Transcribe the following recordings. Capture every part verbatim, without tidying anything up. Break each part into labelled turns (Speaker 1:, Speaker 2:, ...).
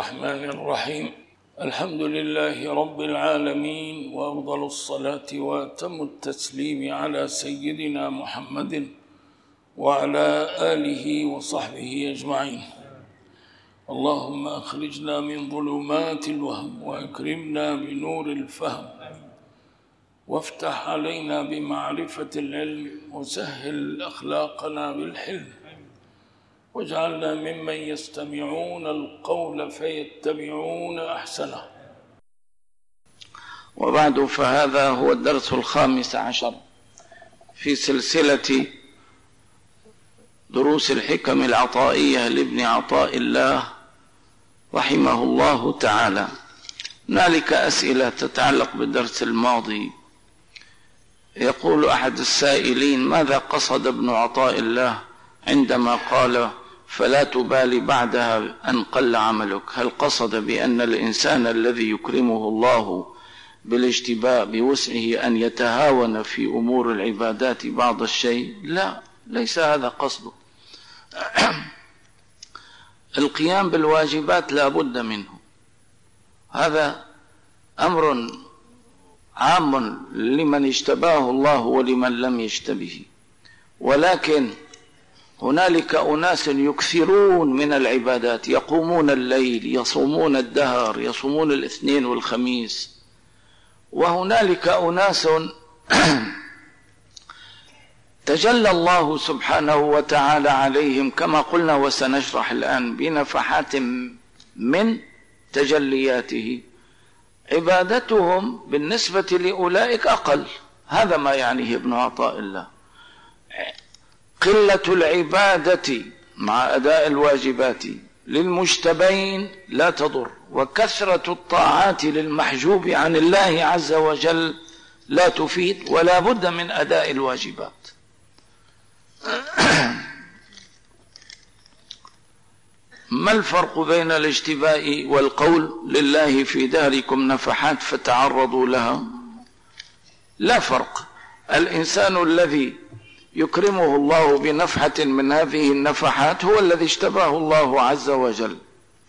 Speaker 1: الرحمن الرحيم. الحمد لله رب العالمين، وأفضل الصلاة وأتم التسليم على سيدنا محمد وعلى آله وصحبه أجمعين. اللهم أخرجنا من ظلمات الوهم وأكرمنا بنور الفهم، وافتح علينا بمعرفة العلم، وسهل أخلاقنا بالحلم، واجعلنا ممن يستمعون القول فيتبعون أحسنه.
Speaker 2: وبعد، فهذا هو الدرس الخامس عشر في سلسلة دروس الحكم العطائية لابن عطاء الله رحمه الله تعالى. هنالك أسئلة تتعلق بالدرس الماضي. يقول أحد السائلين: ماذا قصد ابن عطاء الله عندما قال فلا تبالي بعدها أن قل عملك؟ هل قصد بأن الإنسان الذي يكرمه الله بالاجتباء بوسعه أن يتهاون في أمور العبادات بعض الشيء؟ لا، ليس هذا قصده. القيام بالواجبات لا بد منه، هذا أمر عام لمن اجتباه الله ولمن لم يجتبه، ولكن هنالك أناس يكثرون من العبادات، يقومون الليل، يصومون الدهر، يصومون الاثنين والخميس، وهنالك أناس تجلى الله سبحانه وتعالى عليهم كما قلنا وسنشرح الآن بنفحات من تجلياته، عبادتهم بالنسبة لأولئك أقل. هذا ما يعنيه ابن عطاء الله. قلة العبادة مع أداء الواجبات للمجتبين لا تضر، وكثرة الطاعات للمحجوب عن الله عز وجل لا تفيد، ولا بد من أداء الواجبات. ما الفرق بين الاجتباء والقول لله في داركم نفحات فتعرضوا لها؟ لا فرق. الإنسان الذي يكرمه الله بنفحة من هذه النفحات هو الذي اجتباه الله عز وجل.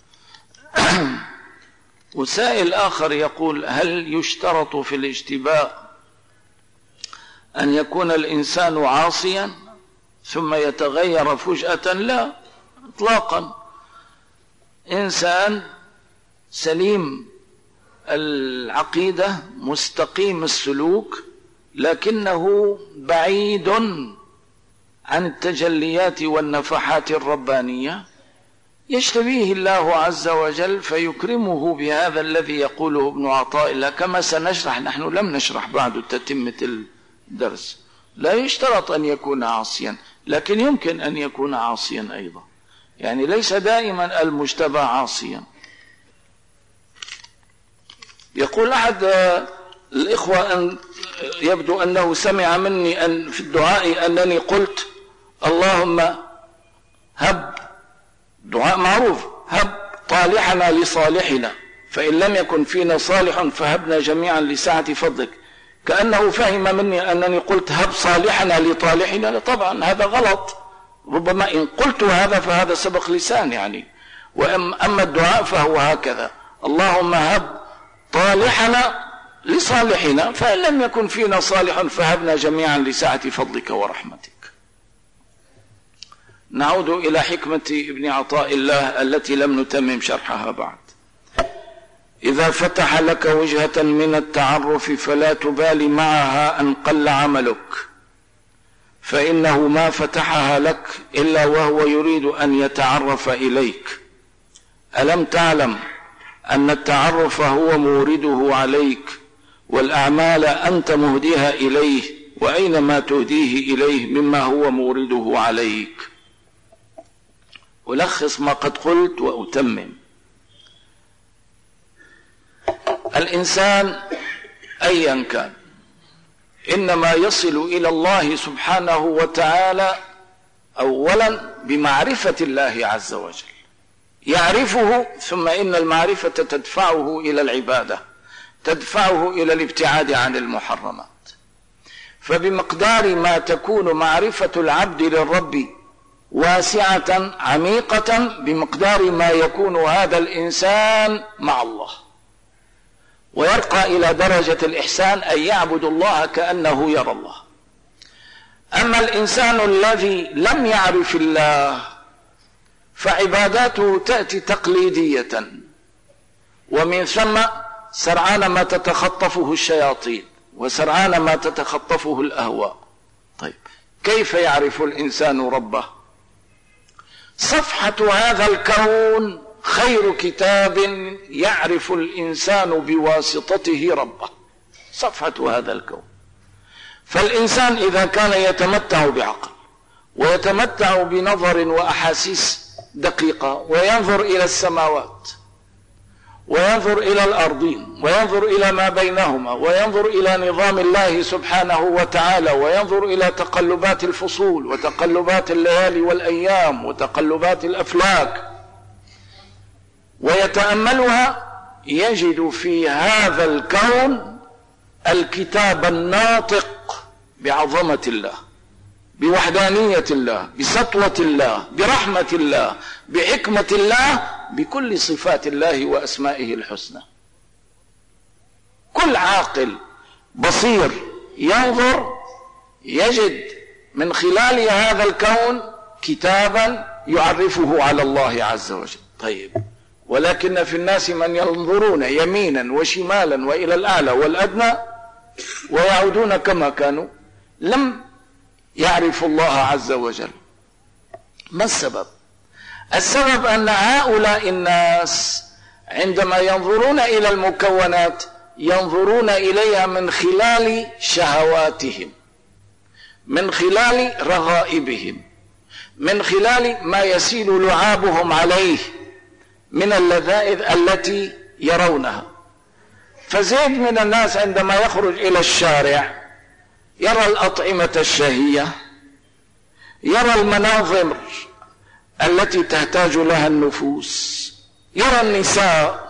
Speaker 2: وسائل آخر يقول: هل يشترط في الاجتباء أن يكون الإنسان عاصيا ثم يتغير فجأة؟ لا إطلاقا. إنسان سليم العقيدة مستقيم السلوك لكنه بعيد عن التجليات والنفحات الربانية، يجتبيه الله عز وجل فيكرمه بهذا الذي يقوله ابن عطاء الله كما سنشرح. نحن لم نشرح بعد تتمة الدرس. لا يشترط أن يكون عاصيا، لكن يمكن أن يكون عاصيا أيضا، يعني ليس دائما المجتبى عاصيا. يقول أحد الإخوة أن يبدو أنه سمع مني أن في الدعاء أنني قلت: اللهم هب، دعاء معروف، هب طالحنا لصالحنا، فإن لم يكن فينا صالح فهبنا جميعا لسعة فضلك. كأنه فهم مني أنني قلت هب صالحنا لطالحنا. طبعا هذا غلط، ربما إن قلت هذا فهذا سبق لسان يعني. وأما الدعاء فهو هكذا: اللهم هب طالحنا لصالحنا، فإن لم يكن فينا صالح فهبنا جميعا لسعة فضلك ورحمتك. نعود إلى حكمة ابن عطاء الله التي لم نتمم شرحها بعد. إذا فتح لك وجهة من التعرف فلا تبالي معها أن قل عملك، فإنه ما فتحها لك إلا وهو يريد أن يتعرف إليك. ألم تعلم أن التعرف هو مورده عليك، والأعمال أنت مهديها إليه، وأينما تهديه إليه مما هو مورده عليك. ألخص ما قد قلت وأتمم. الإنسان أيا كان إنما يصل إلى الله سبحانه وتعالى أولا بمعرفة الله عز وجل، يعرفه، ثم إن المعرفة تدفعه إلى العبادة، تدفعه إلى الابتعاد عن المحرمات. فبمقدار ما تكون معرفة العبد للرب واسعة عميقة بمقدار ما يكون هذا الإنسان مع الله، ويرقى إلى درجة الإحسان أن يعبد الله كأنه يرى الله. أما الإنسان الذي لم يعرف الله فعباداته تأتي تقليدية، ومن ثم سرعان ما تتخطفه الشياطين وسرعان ما تتخطفه الأهواء. طيب كيف يعرف الإنسان ربه؟ صفحة هذا الكون خير كتاب يعرف الإنسان بواسطته ربه، صفحة هذا الكون. فالإنسان إذا كان يتمتع بعقل ويتمتع بنظر وأحاسيس دقيقة، وينظر إلى السماوات وينظر إلى الأرضين وينظر إلى ما بينهما وينظر إلى نظام الله سبحانه وتعالى وينظر إلى تقلبات الفصول وتقلبات الليالي والأيام وتقلبات الأفلاك ويتأملها، يجد في هذا الكون الكتاب الناطق بعظمة الله، بوحدانية الله، بسطوة الله، برحمة الله، بحكمة الله، بكل صفات الله وأسمائه الحسنى. كل عاقل بصير ينظر يجد من خلال هذا الكون كتابا يعرفه على الله عز وجل. طيب ولكن في الناس من ينظرون يمينا وشمالا وإلى الأعلى والأدنى ويعودون كما كانوا، لم يعرفوا الله عز وجل. ما السبب؟ السبب أن هؤلاء الناس عندما ينظرون إلى المكونات ينظرون إليها من خلال شهواتهم، من خلال رغائبهم، من خلال ما يسيل لعابهم عليه من اللذائذ التي يرونها. فزيد من الناس عندما يخرج إلى الشارع يرى الأطعمة الشهية، يرى المناظر التي تحتاج لها النفوس، يرى النساء،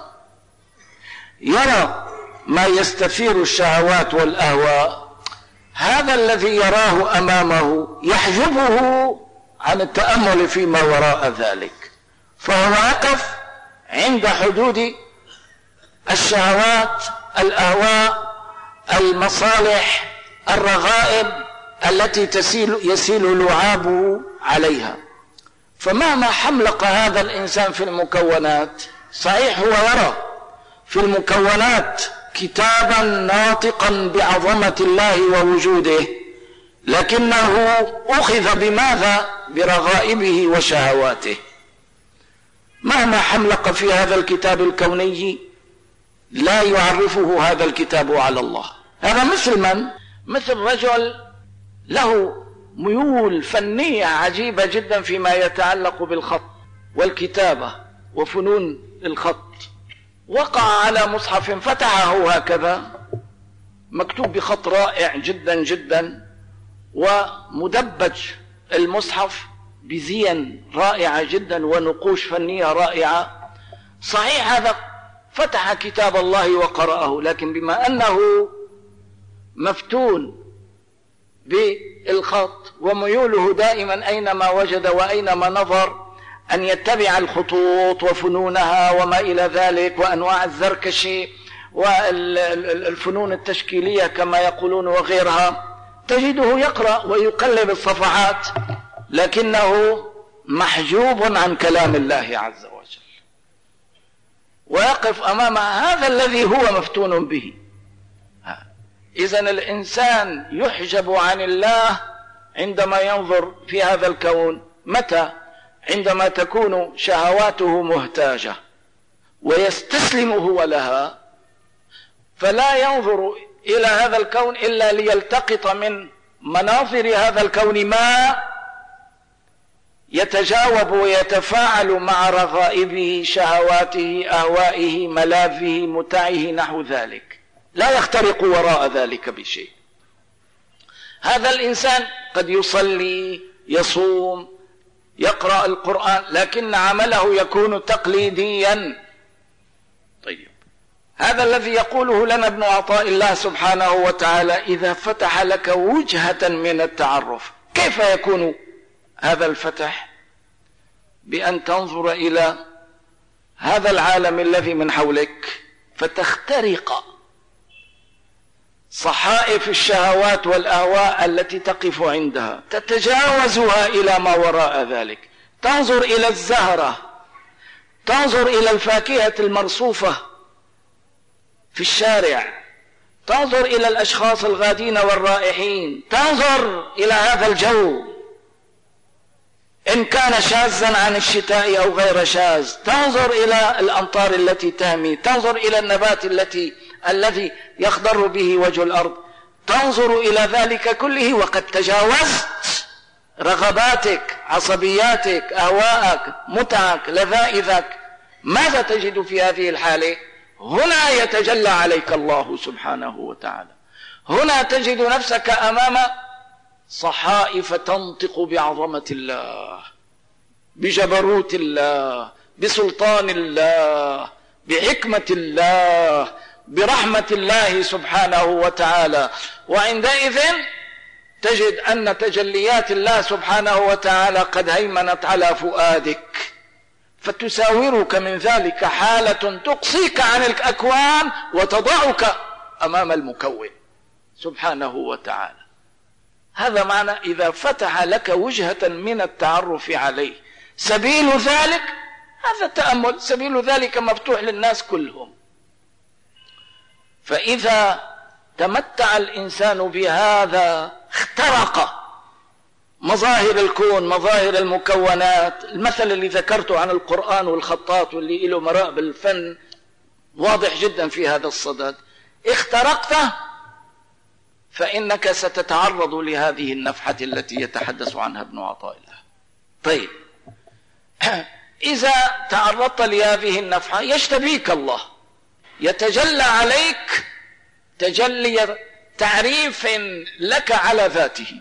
Speaker 2: يرى ما يستثير الشهوات والأهواء. هذا الذي يراه أمامه يحجبه عن التأمل فيما وراء ذلك، فهو واقف عند حدود الشهوات، الأهواء، المصالح، الرغائب التي تسيل يسيل لعابه عليها. فمهما حملق هذا الإنسان في المكونات، صحيح هو يرى في المكونات كتابا ناطقا بعظمة الله ووجوده، لكنه أخذ بماذا؟ برغائبه وشهواته. مهما حملق في هذا الكتاب الكوني لا يعرفه هذا الكتاب على الله. هذا مثل من؟ مثل رجل له ميول فنية عجيبة جدا فيما يتعلق بالخط والكتابة وفنون الخط، وقع على مصحف فتحه هكذا مكتوب بخط رائع جدا جدا، ومدبج المصحف بزين رائعة جدا ونقوش فنية رائعة. صحيح هذا فتح كتاب الله وقرأه، لكن بما أنه مفتون بالخط وميوله دائما أينما وجد وأينما نظر أن يتبع الخطوط وفنونها وما إلى ذلك وأنواع الزركشي والفنون التشكيلية كما يقولون وغيرها، تجده يقرأ ويقلب الصفحات لكنه محجوب عن كلام الله عز وجل، ويقف أمام هذا الذي هو مفتون به. إذن الإنسان يحجب عن الله عندما ينظر في هذا الكون. متى؟ عندما تكون شهواته مهتاجة ويستسلم هو لها، فلا ينظر إلى هذا الكون إلا ليلتقط من مناظر هذا الكون ما يتجاوب ويتفاعل مع رغائبه، شهواته، أهوائه، ملاذه، متاعه، نحو ذلك، لا يخترق وراء ذلك بشيء. هذا الإنسان قد يصلي، يصوم، يقرأ القرآن، لكن عمله يكون تقليديا. طيب هذا الذي يقوله لنا ابن عطاء الله سبحانه وتعالى: إذا فتح لك وجهة من التعرف، كيف يكون هذا الفتح بأن تنظر إلى هذا العالم الذي من حولك فتخترق صحائف الشهوات والأهواء التي تقف عندها، تتجاوزها إلى ما وراء ذلك، تنظر إلى الزهرة، تنظر إلى الفاكهة المرصوفة في الشارع، تنظر إلى الأشخاص الغادين والرائحين، تنظر إلى هذا الجو إن كان شاذا عن الشتاء أو غير شاذ، تنظر إلى الأمطار التي تهمي، تنظر إلى النبات التي الذي يخضر به وجه الأرض، تنظر إلى ذلك كله وقد تجاوزت رغباتك، عصبياتك، أهواءك، متعك، لذائذك. ماذا تجد في هذه الحالة؟ هنا يتجلى عليك الله سبحانه وتعالى، هنا تجد نفسك أمام صحائف تنطق بعظمة الله، بجبروت الله، بسلطان الله، بحكمة الله، برحمة الله سبحانه وتعالى. وعندئذ تجد أن تجليات الله سبحانه وتعالى قد هيمنت على فؤادك، فتساورك من ذلك حالة تقصيك عن الأكوان وتضعك أمام المكون سبحانه وتعالى. هذا معنى إذا فتح لك وجهة من التعرف عليه. سبيل ذلك هذا التأمل، سبيل ذلك مفتوح للناس كلهم. فإذا تمتع الإنسان بهذا اخترق مظاهر الكون، مظاهر المكونات. المثل اللي ذكرته عن القرآن والخطاط واللي له مراء بالفن واضح جدا في هذا الصدد. اخترقته فإنك ستتعرض لهذه النفحة التي يتحدث عنها ابن عطاء الله. طيب، إذا تعرضت لهذه النفحة يشتبيك الله، يتجلى عليك تجلي تعريف لك على ذاته.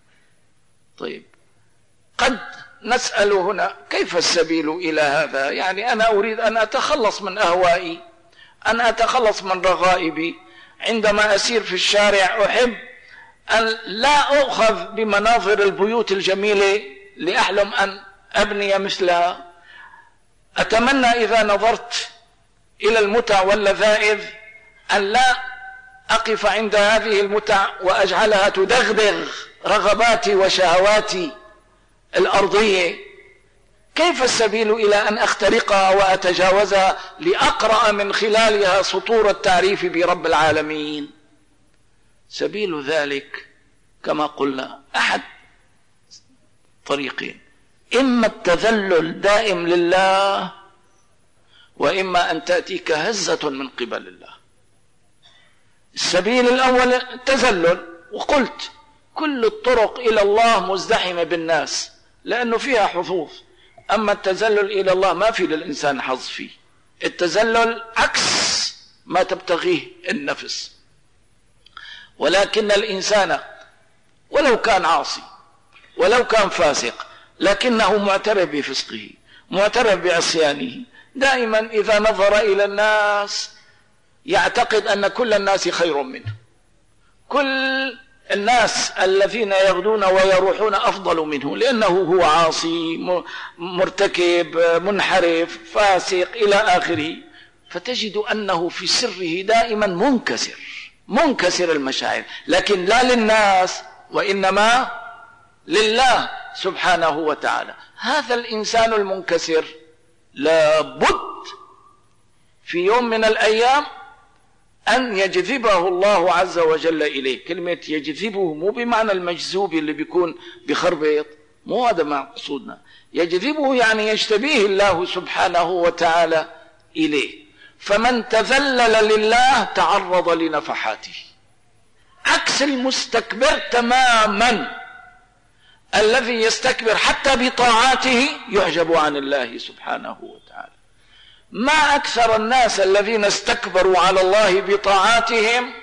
Speaker 2: طيب، قد نسأل هنا كيف السبيل إلى هذا؟ يعني أنا أريد أن أتخلص من أهوائي، أن أتخلص من رغائبي. عندما أسير في الشارع أحب أن لا أؤخذ بمناظر البيوت الجميلة لأحلم أن أبني مثلها. أتمنى إذا نظرت إلى المتع واللذائذ أن لا أقف عند هذه المتع وأجعلها تدغدغ رغباتي وشهواتي الأرضية. كيف السبيل إلى أن أخترقها وأتجاوزها لأقرأ من خلالها سطور التعريف برب العالمين؟ سبيل ذلك كما قلنا أحد طريقين: إما التذلل دائم لله، وإما أن تأتيك هزة من قبل الله. السبيل الأول التذلل، وقلت كل الطرق إلى الله مزدحمة بالناس لأنه فيها حظوظ. أما التذلل إلى الله ما في للإنسان حظ فيه. التذلل عكس ما تبتغيه النفس. ولكن الإنسان ولو كان عاصي ولو كان فاسق لكنه معترف بفسقه، معترف بعصيانه، دائما إذا نظر إلى الناس يعتقد أن كل الناس خير منه، كل الناس الذين يغدون ويروحون أفضل منه، لأنه هو عاصي مرتكب منحرف فاسق إلى آخره. فتجد أنه في سره دائما منكسر، منكسر المشاعر، لكن لا للناس وإنما لله سبحانه وتعالى. هذا الإنسان المنكسر لابد في يوم من الأيام أن يجذبه الله عز وجل إليه. كلمة يجذبه مو بمعنى المجذوب اللي بيكون بخربيط، مو هذا مقصودنا. يجذبه يعني يجتبيه الله سبحانه وتعالى إليه. فمن تذلل لله تعرض لنفحاته، عكس المستكبر تماما الذي يستكبر حتى بطاعاته يحجب عن الله سبحانه وتعالى. ما أكثر الناس الذين استكبروا على الله بطاعاتهم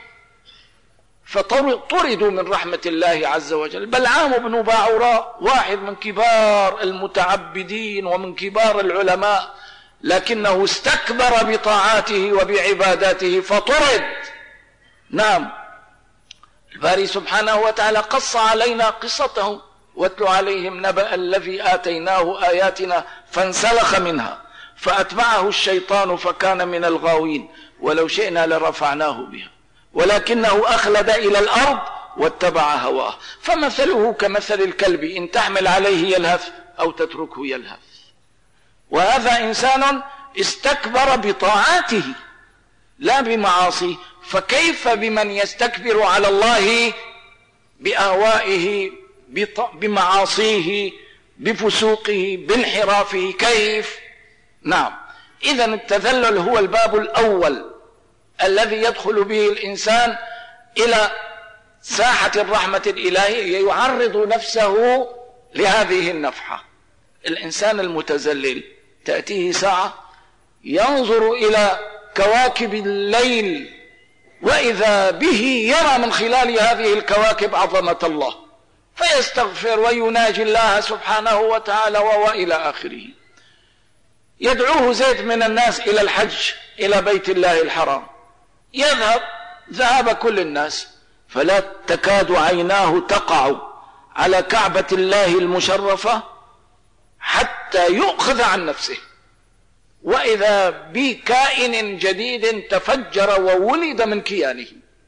Speaker 2: فطردوا من رحمة الله عز وجل. بلعام بن باعوراء واحد من كبار المتعبدين ومن كبار العلماء، لكنه استكبر بطاعاته وبعباداته فطرد. نعم، الباري سبحانه وتعالى قص علينا قصته واتل عليهم نبأ الذي آتيناه آياتنا فانسلخ منها فأتبعه الشيطان فكان من الغاوين ولو شئنا لرفعناه بها ولكنه أخلد إلى الأرض واتبع هواه فمثله كمثل الكلب إن تحمل عليه يلهث أو تتركه يلهث. وهذا إنسان استكبر بطاعاته لا بمعاصيه، فكيف بمن يستكبر على الله بأهوائه بمعاصيه بفسوقه بانحرافه؟ كيف؟ نعم. إذن التذلل هو الباب الأول الذي يدخل به الإنسان إلى ساحة الرحمة الإلهية، يعرض نفسه لهذه النفحة. الإنسان المتذلل تأتيه ساعة ينظر إلى كواكب الليل وإذا به يرى من خلال هذه الكواكب عظمة الله فيستغفر ويناجي الله سبحانه وتعالى وإلى آخره. يدعوه زيد من الناس إلى الحج إلى بيت الله الحرام، يذهب ذهب كل الناس فلا تكاد عيناه تقع على كعبة الله المشرفة حتى يؤخذ عن نفسه، وإذا بكائن جديد تفجر وولد من كيانه،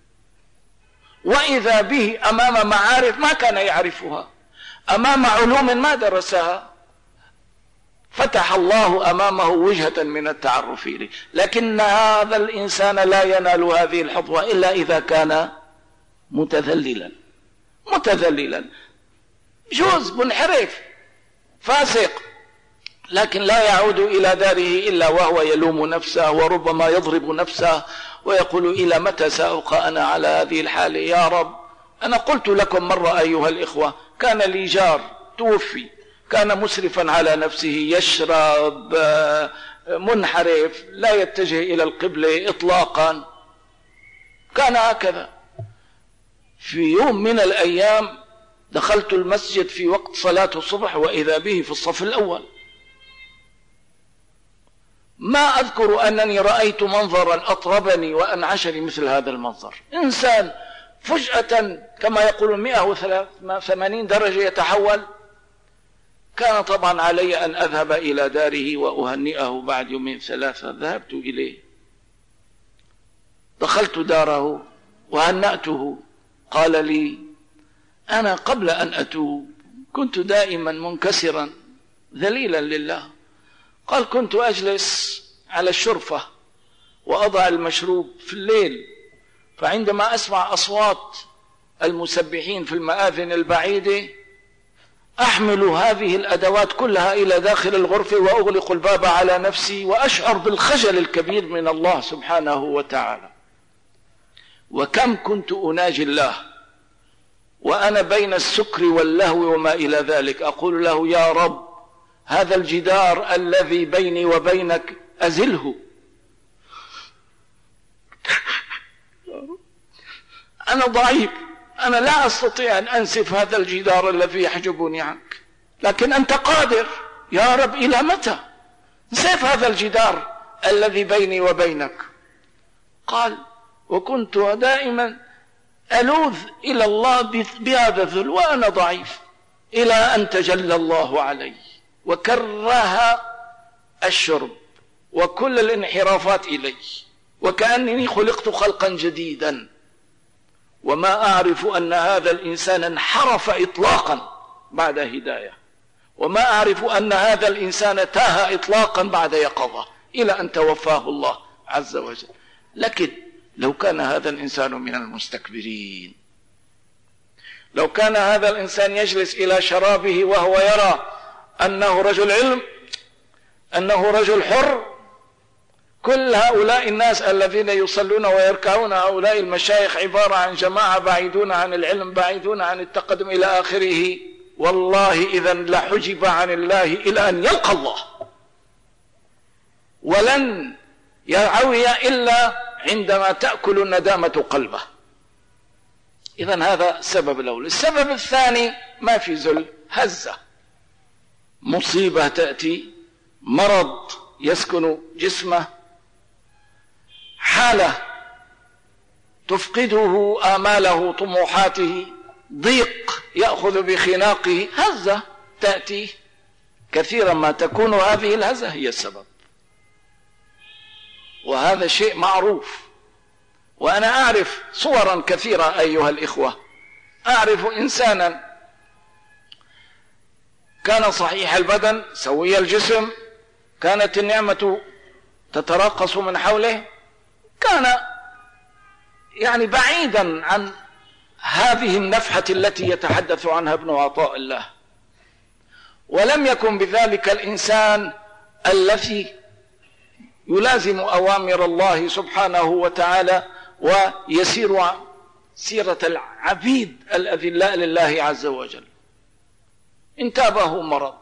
Speaker 2: وإذا به أمام معارف ما كان يعرفها، أمام علوم ما درسها، فتح الله أمامه وجهة من التعرف إليه. لكن هذا الإنسان لا ينال هذه الحظوة إلا إذا كان متذللا متذللا جوز منحرف فاسق، لكن لا يعود إلى داره إلا وهو يلوم نفسه وربما يضرب نفسه ويقول إلى متى سأبقى أنا على هذه الحال يا رب. أنا قلت لكم مرة أيها الإخوة، كان لي جار توفي، كان مسرفا على نفسه، يشرب، منحرف، لا يتجه إلى القبلة إطلاقا، كان هكذا. في يوم من الأيام دخلت المسجد في وقت صلاة الصبح وإذا به في الصف الأول. ما أذكر أنني رأيت منظرا أطربني وأنعشني مثل هذا المنظر. إنسان فجأة كما يقولون مئة وثمانين درجة يتحول. كان طبعا علي أن أذهب إلى داره وأهنئه. بعد يومين ثلاثة ذهبت إليه، دخلت داره وهنأته. قال لي: أنا قبل أن أتوب كنت دائما منكسرا ذليلا لله. قال: كنت أجلس على الشرفة وأضع المشروب في الليل، فعندما أسمع أصوات المسبحين في المآذن البعيدة أحمل هذه الأدوات كلها إلى داخل الغرفة وأغلق الباب على نفسي وأشعر بالخجل الكبير من الله سبحانه وتعالى. وكم كنت أناجي الله وأنا بين السكر واللهو وما إلى ذلك، أقول له: يا رب، هذا الجدار الذي بيني وبينك أزله، أنا ضعيف، أنا لا أستطيع أن أنسف هذا الجدار الذي يحجبني عنك، لكن أنت قادر يا رب. إلى متى نسف هذا الجدار الذي بيني وبينك؟ قال: وكنت دائما ألوذ إلى الله بهذا الذل وأنا ضعيف، إلى أن تجلى الله علي وكره الشرب وكل الانحرافات إلي، وكأنني خلقت خلقا جديدا، وما أعرف أن هذا الإنسان انحرف إطلاقا بعد هداية، وما أعرف أن هذا الإنسان تاه إطلاقا بعد يقظة، إلى أن توفاه الله عز وجل. لكن لو كان هذا الإنسان من المستكبرين، لو كان هذا الإنسان يجلس إلى شرابه وهو يرى أنه رجل علم، أنه رجل حر، كل هؤلاء الناس الذين يصلون ويركعون، هؤلاء المشايخ عبارة عن جماعة بعيدون عن العلم، بعيدون عن التقدم إلى آخره، والله إذن لحجب عن الله إلى أن يلقى الله، ولن يعوي إلا عندما تأكل الندامة قلبه. إذن هذا السبب الأول. السبب الثاني: ما في ذل، هزة، مصيبة تأتي، مرض يسكن جسمه، حالة تفقده آماله طموحاته، ضيق يأخذ بخناقه هزة تأتي، كثيرا ما تكون هذه الهزة هي السبب، وهذا شيء معروف. وأنا أعرف صورا كثيرة أيها الإخوة. أعرف إنسانا كان صحيح البدن سوي الجسم، كانت النعمة تتراقص من حوله، كان يعني بعيدا عن هذه النفحة التي يتحدث عنها ابن عطاء الله، ولم يكن بذلك الإنسان الذي يلازم أوامر الله سبحانه وتعالى ويسير سيرة العبيد الأذلاء لله عز وجل. انتابه مرض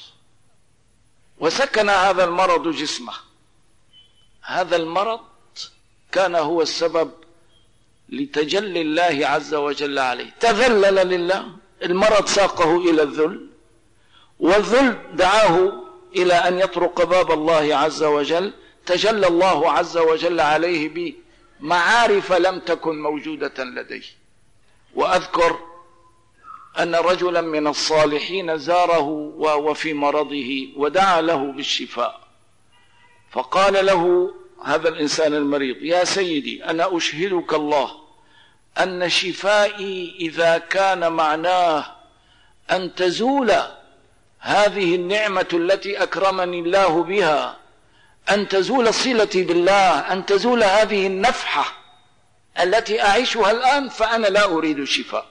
Speaker 2: وسكن هذا المرض جسمه. هذا المرض كان هو السبب لتجلي الله عز وجل عليه، تذلل لله، المرض ساقه إلى الذل، والذل دعاه إلى أن يطرق باب الله عز وجل، تجلى الله عز وجل عليه بمعارف لم تكن موجودة لديه. وأذكر أن رجلا من الصالحين زاره وفي مرضه ودعا له بالشفاء، فقال له هذا الإنسان المريض: يا سيدي، أنا أشهدك الله أن شفائي إذا كان معناه أن تزول هذه النعمة التي أكرمني الله بها، أن تزول صلتي بالله، أن تزول هذه النفحة التي أعيشها الآن، فأنا لا أريد شفاء،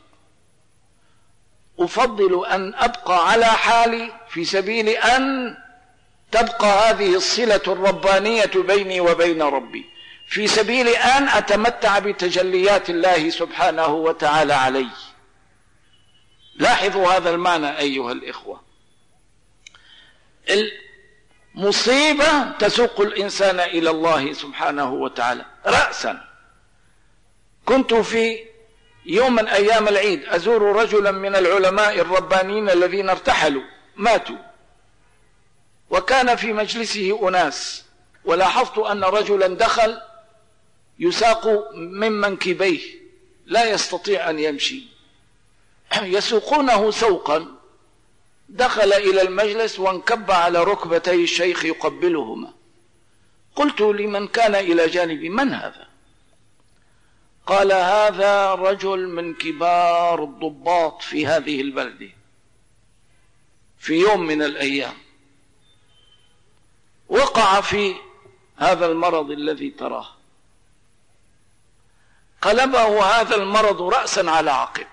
Speaker 2: أفضل أن أبقى على حالي في سبيل أن تبقى هذه الصلة الربانية بيني وبين ربي، في سبيل أن أتمتع بتجليات الله سبحانه وتعالى علي. لاحظوا هذا المعنى أيها الإخوة. المصيبة تسوق الإنسان إلى الله سبحانه وتعالى رأسا. كنت في يوم من أيام العيد أزور رجلا من العلماء الربانيين الذين ارتحلوا ماتوا، وكان في مجلسه أناس، ولاحظت أن رجلا دخل يساق من منكبيه، لا يستطيع أن يمشي، يسوقونه سوقا. دخل إلى المجلس وانكب على ركبتي الشيخ يقبلهما. قلت لمن كان إلى جانبي: من هذا؟ قال: هذا رجل من كبار الضباط في هذه البلدة، في يوم من الأيام وقع في هذا المرض الذي تراه، قلبه هذا المرض رأسا على عقب،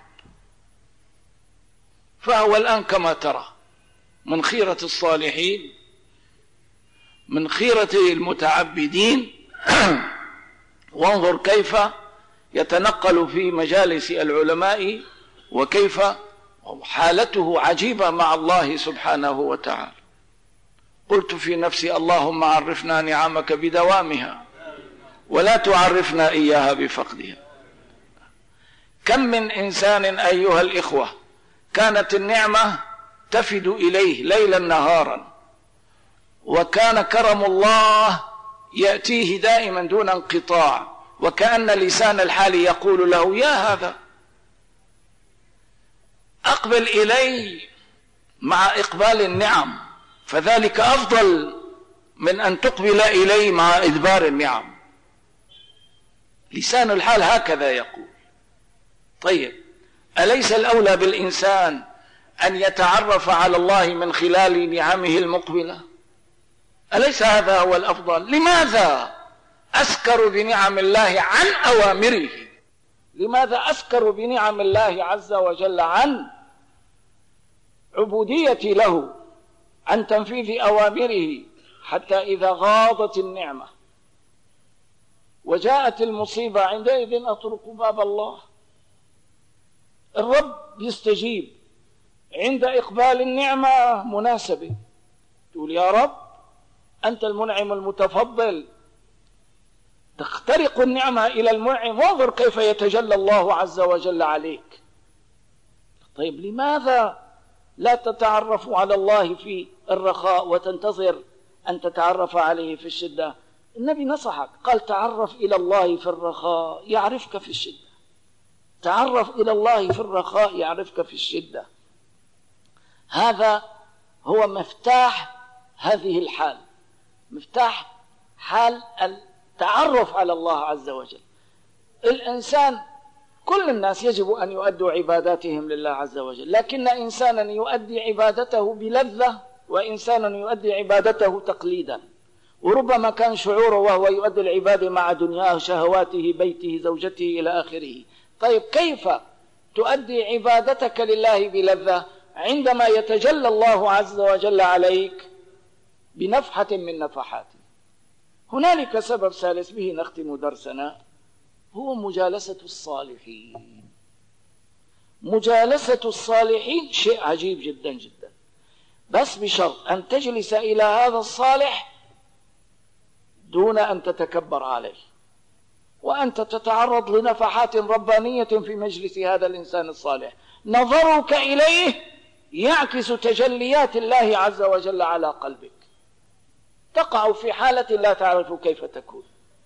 Speaker 2: فهو الآن كما ترى من خيرة الصالحين، من خيرة المتعبدين. وانظر كيف يتنقل في مجالس العلماء، وكيف حالته عجيبة مع الله سبحانه وتعالى. قلت في نفسي: اللهم عرفنا نعمك بدوامها ولا تعرفنا إياها بفقدها. كم من إنسان أيها الإخوة كانت النعمة تفد إليه ليلا نهارا، وكان كرم الله يأتيه دائما دون انقطاع، وكأن لسان الحال يقول له: يا هذا أقبل إلي مع إقبال النعم، فذلك أفضل من أن تقبل إلي مع إدبار النعم. لسان الحال هكذا يقول. طيب، أليس الأولى بالإنسان أن يتعرف على الله من خلال نعمه المقبلة؟ أليس هذا هو الأفضل؟ لماذا أسكر بنعم الله عن أوامره؟ لماذا أسكر بنعم الله عز وجل عن عبوديتي له، عن تنفيذ أوامره، حتى إذا غاضت النعمة وجاءت المصيبة عندئذ أطرق باب الله. الرب يستجيب عند إقبال النعمة مناسبة، تقول: يا رب أنت المنعم المتفضل، تخترق النعمة إلى المنعم، وانظر كيف يتجلى الله عز وجل عليك. طيب، لماذا لا تتعرف على الله في الرخاء وتنتظر أن تتعرف عليه في الشدة؟ النبي نصحك، قال: تعرف إلى الله في الرخاء يعرفك في الشدة. تعرف إلى الله في الرخاء يعرفك في الشدة. هذا هو مفتاح هذه الحال، مفتاح حال التعرف على الله عز وجل. الإنسان، كل الناس يجب أن يؤدوا عباداتهم لله عز وجل، لكن إنسانا يؤدي عبادته بلذة، وإنسانا يؤدي عبادته تقليدا. وربما كان شعوره وهو يؤدي العبادة مع دنياه، شهواته، بيته، زوجته إلى آخره. طيب كيف تؤدي عبادتك لله بلذة عندما يتجلى الله عز وجل عليك بنفحة من نفحاته؟ هنالك سبب ثالث به نختم درسنا، هو مجالسة الصالحين. مجالسة الصالحين شيء عجيب جدا جدا، بس بشرط أن تجلس إلى هذا الصالح دون أن تتكبر عليه، وأنت تتعرض لنفحات ربانية في مجلس هذا الإنسان الصالح. نظرك إليه يعكس تجليات الله عز وجل على قلبك، تقع في حالة لا تعرف كيف تكون.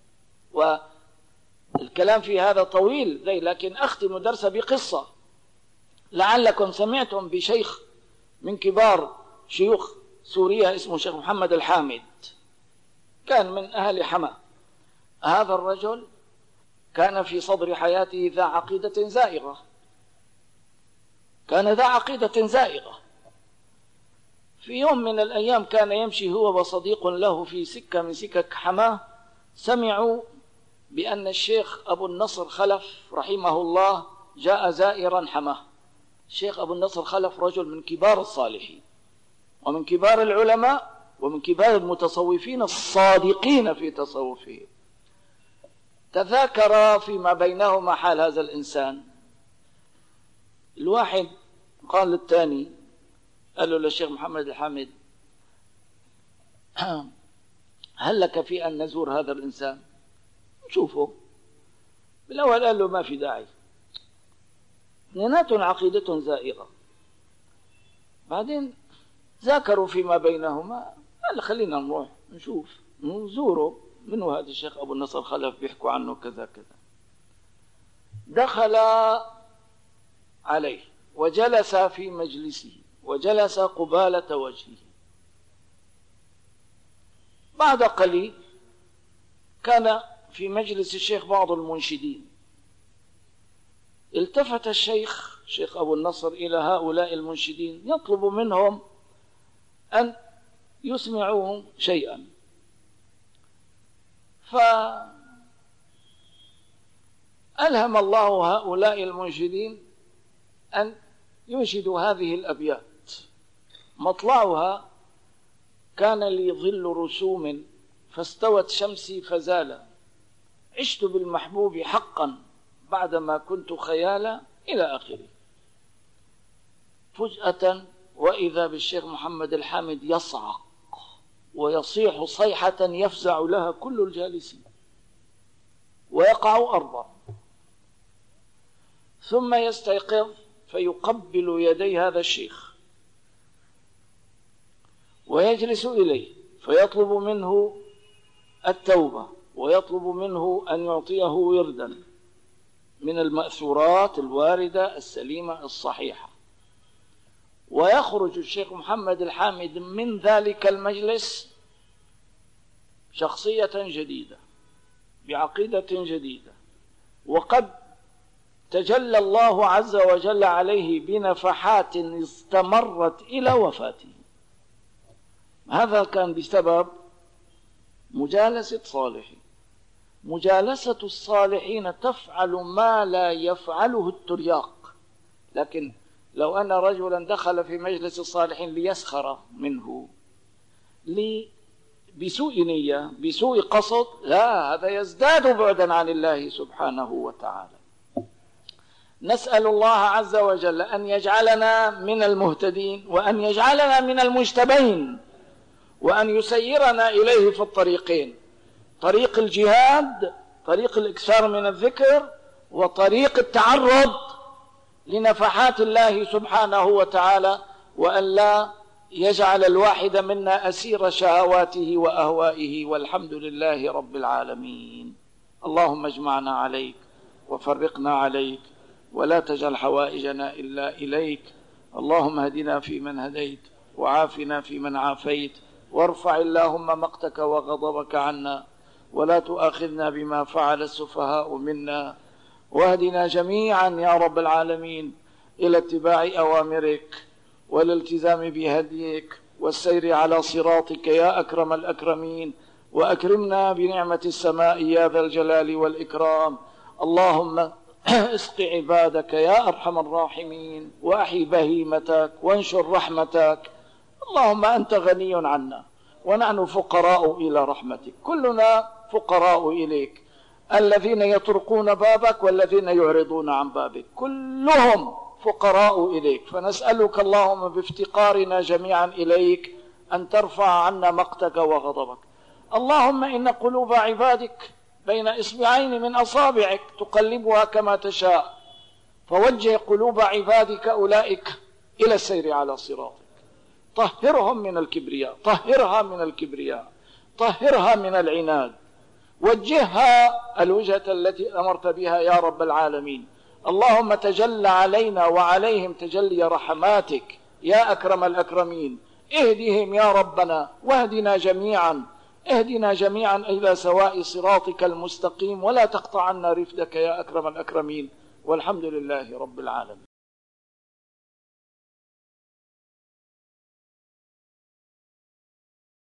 Speaker 2: والكلام في هذا طويل ذي، لكن أختم درس بقصة. لعلكم سمعتم بشيخ من كبار شيوخ سوريا اسمه شيخ محمد الحامد، كان من أهل حما. هذا الرجل كان في صدر حياته ذا عقيدة زائغة، كان ذا عقيدة زائغة. في يوم من الأيام كان يمشي هو وصديق له في سكة من سكك حماه، سمعوا بأن الشيخ أبو النصر خلف رحمه الله جاء زائرا حماه. الشيخ أبو النصر خلف رجل من كبار الصالحين ومن كبار العلماء ومن كبار المتصوفين الصادقين في تصوفهم. تذاكر فيما بينهما حال هذا الإنسان. الواحد قال للثاني، قال له للشيخ محمد الحامد: هل لك في أن نزور هذا الإنسان نشوفه؟ بالأول قال له ما في داعي، اثنيناتهم عقيدة زائغة. بعدين ذاكروا فيما بينهما، قال خلينا نروح نشوف نزوره. منو هذا الشيخ أبو النصر خلف بيحكوا عنه كذا كذا. دخل عليه وجلس في مجلسه وجلس قبالة وجهه. بعد قليل كان في مجلس الشيخ بعض المنشدين. التفت الشيخ شيخ أبو النصر إلى هؤلاء المنشدين يطلب منهم أن يسمعوهم شيئا، فألهم الله هؤلاء المنشدين أن ينشدوا هذه الأبيات. مطلعها: كان لي ظل رسوم فاستوت شمسي فزال، عشت بالمحبوب حقا بعدما كنت خيالا، إلى آخره. فجأة وإذا بالشيخ محمد الحامد يصعق ويصيح صيحة يفزع لها كل الجالسين ويقع أرضا، ثم يستيقظ فيقبل يدي هذا الشيخ ويجلس إليه فيطلب منه التوبة ويطلب منه أن يعطيه وردا من المأثورات الواردة السليمة الصحيحة. ويخرج الشيخ محمد الحامد من ذلك المجلس شخصية جديدة بعقيدة جديدة، وقد تجلى الله عز وجل عليه بنفحات استمرت إلى وفاته. هذا كان بسبب مجالسة صالحين. مجالسة الصالحين تفعل ما لا يفعله الترياق. لكن لو أن رجلا دخل في مجلس الصالحين ليسخر منه لي بسوء نية بسوء قصد، لا، هذا يزداد بعدا عن الله سبحانه وتعالى. نسأل الله عز وجل أن يجعلنا من المهتدين وأن يجعلنا من المجتبين وأن يسيرنا إليه في الطريقين: طريق الجهاد، طريق الإكثار من الذكر، وطريق التعرض لنفحات الله سبحانه وتعالى، وأن لا يجعل الواحد منا أسير شهواته وأهوائه، والحمد لله رب العالمين. اللهم اجمعنا عليك وفرقنا عليك
Speaker 3: ولا تجعل حوائجنا إلا إليك. اللهم اهدنا فيمن هديت، وعافنا فيمن عافيت، وارفع اللهم مقتك وغضبك عنا، ولا تؤاخذنا بما فعل السفهاء منا، واهدنا جميعا يا رب العالمين إلى اتباع أوامرك والالتزام بهديك والسير على صراطك يا أكرم الأكرمين، وأكرمنا بنعمة السماء يا ذا الجلال والإكرام. اللهم اسق عبادك يا أرحم الراحمين، وأحي بهيمتك وانشر رحمتك. اللهم أنت غني عنا ونحن فقراء إلى رحمتك، كلنا فقراء إليك، الذين يطرقون بابك والذين يعرضون عن بابك كلهم فقراء إليك، فنسألك اللهم بافتقارنا جميعا إليك أن ترفع عنا مقتك وغضبك. اللهم إن قلوب عبادك بين إصبعين من أصابعك تقلبها كما تشاء، فوجه قلوب عبادك أولئك إلى السير على صراطك. طهرهم من الكبرياء، طهرها من الكبرياء، طهرها من العناد، وجهها الوجهة التي أمرت بها يا رب العالمين. اللهم تجل علينا وعليهم تجلي رحماتك يا أكرم الأكرمين. اهدهم يا ربنا واهدنا جميعا، اهدنا جميعا إلى سواء صراطك المستقيم، ولا تقطع عنا رفدك يا أكرم الأكرمين، والحمد لله رب العالمين.